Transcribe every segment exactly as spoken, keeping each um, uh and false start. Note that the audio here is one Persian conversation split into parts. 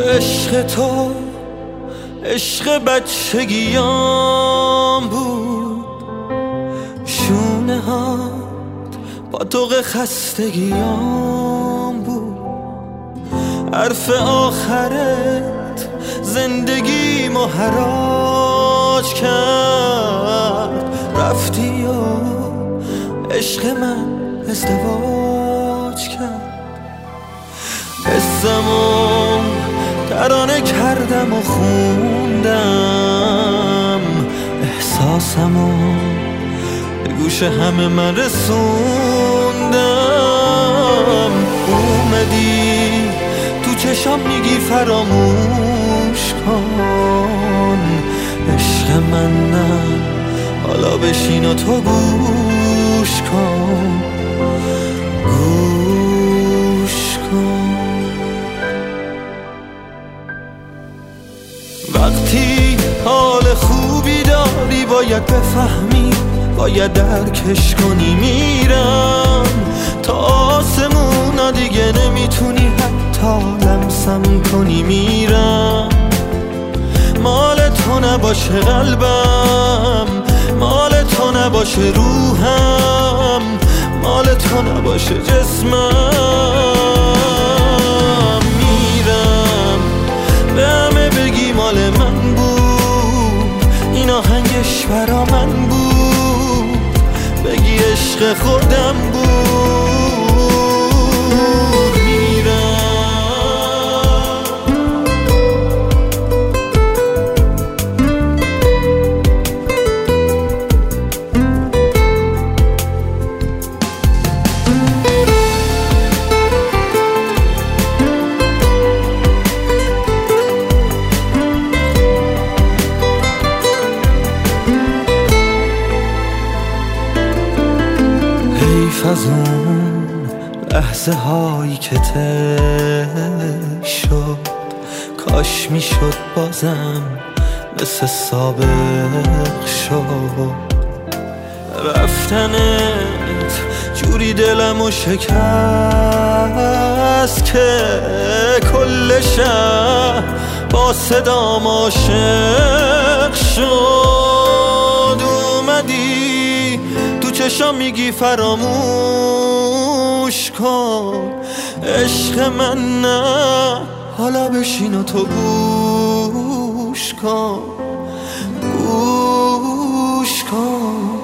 عشق تو عشق بچگیام بود، شونه ها پاتوق خستگیام بود، حرف آخرت زندگیمو حراج کرد، رفتی و عشق من ازدواج کرد. قصه‌مو ترانه کردم و خوندم، احساسمو به گوش همه من رسوندم. اومدی تو چشام میگی فراموش کن، عشق من نه حالا بشین و تو گوش کن، گوش کن. وقتی حال خوبی داری باید بفهمی، باید درکش کنی. میرم تا آسمونا دیگه نمیتونی حتی لمسم کنی. میرم مال تو نباشه قلبم، مال تو نباشه روحم، مال تو نباشه جسمم. میرم به همه بگی مال من بود، این آهنگش برا من بود، بگی عشق خودم بود. از اون لحظه هایی که ته شد، کاش میشد بازم مثل سابق شد. رفتنت جوری دلمو شکست که کل شهر با صدام عاشق شد. اومدی تو چشام میگی فراموش کن، عشق من نه حالا بشین و تو گوش کن، گوش کن.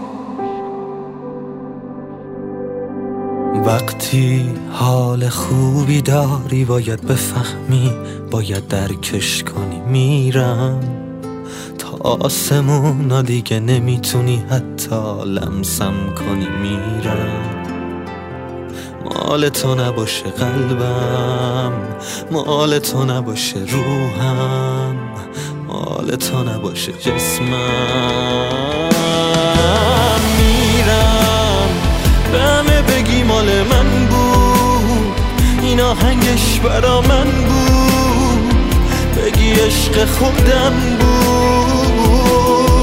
وقتی حال خوبی داری باید بفهمی، باید درکش کنی. میرم تا آسمونا دیگه نمیتونی حتی لمسم کنی. میرم مال تو نباشه قلبم، مال تو نباشه روحم، مال تو نباشه جسمم. میرم به همه بگی مال من بود، این آهنگش برا من بود، بگی عشق خودم بود.